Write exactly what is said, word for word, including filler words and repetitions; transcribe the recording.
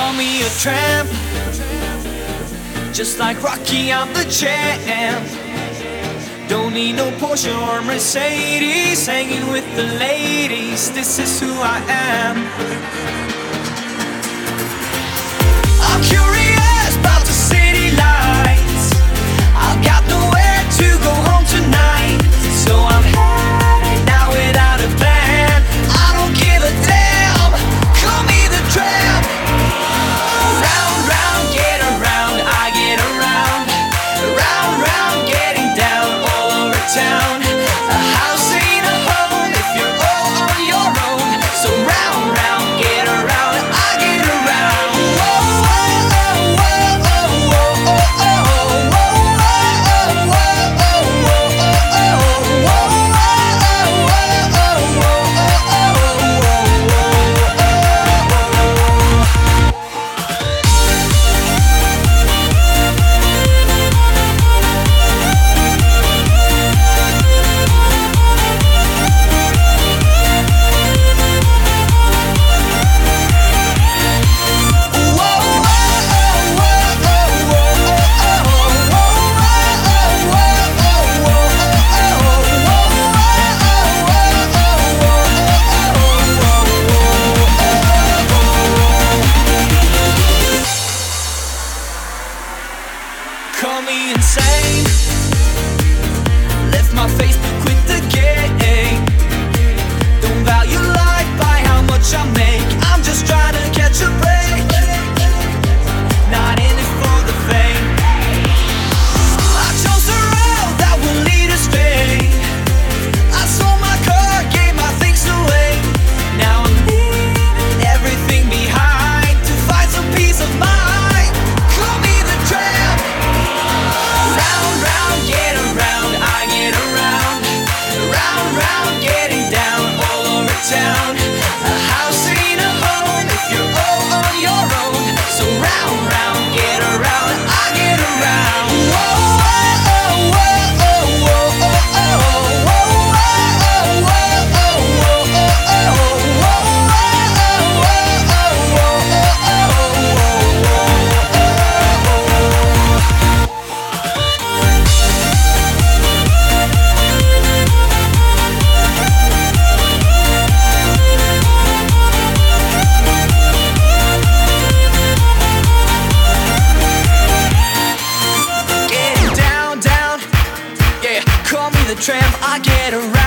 Call me a tramp, just like Rocky, I'm the champ. Don't need no Porsche or Mercedes, hanging with the ladies, this is who I am. I'm curious about the city lights, I've got nowhere to go home tonight, so I'm heading out without a plan. I don't give a damn, call me the tramp. Round, round, get around, I get around. Round, round, getting down all over town. A house ain't a home if you're all on your own, so round, round, get around, I get around. Whoa, whoa, whoa, whoa, whoa, whoa, whoa, whoa, whoa, call me insane, left my Facebook, quit the game. Don't value life by how much I make, I'm just trying to catch a break. Not in it for the fame, I chose the road that will lead astray. I sold my car, gave my things away. Now I'm leaving everything behind to find some peace of mind. Call me the tramp. Round, round, get around, I get around. Round, round, getting down all over town. A house ain't a home if you're all on your own, so round, round, get around, I get around. Whoa, whoa, whoa, whoa, whoa, whoa, whoa, whoa, getting down, down, yeah. Call me the tramp, I get around.